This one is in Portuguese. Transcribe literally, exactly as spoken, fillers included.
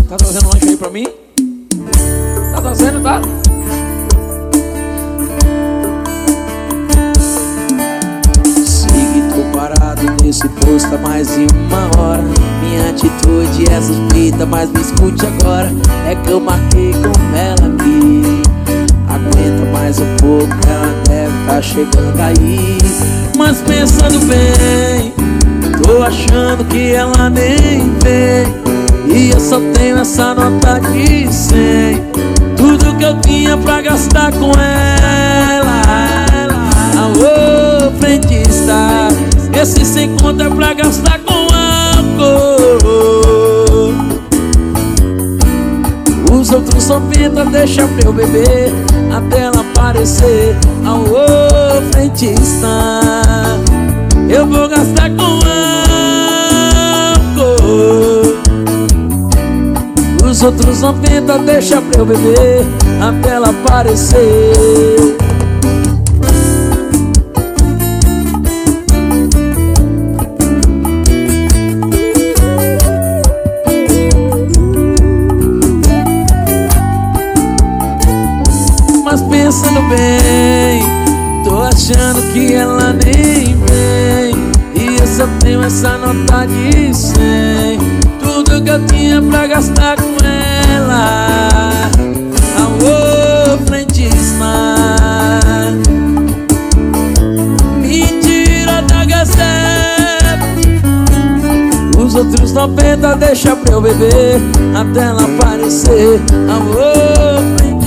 Tá trazendo um lanche aí pra mim? Tá trazendo, tá? Sigue, tô parado nesse posto há mais de uma hora. Minha atitude é suspeita, mas me escute agora. É que eu marquei com ela aqui. Aguenta mais um pouco, ela deve tá chegando aí. Mas pensando bem, tô achando que ela nem vem. E eu só tenho essa nota de cem. Tudo que eu tinha pra gastar com ela. Alô, frentista, esse sem conta é pra gastar com álcool. Os outros só pinta, deixa pra eu beber até ela aparecer. Alô, frentista, eu vou gastar com álcool. Os outros não tentam, deixa pra eu beber até ela aparecer. Mas pensando bem, tô achando que ela nem vem. E eu só tenho essa nota de cem. Tudo que eu tinha pra gastar com ela. Alô, frentista, me tira da gazeta. Os outros noventa deixa pra eu beber até ela aparecer. Alô, frentista,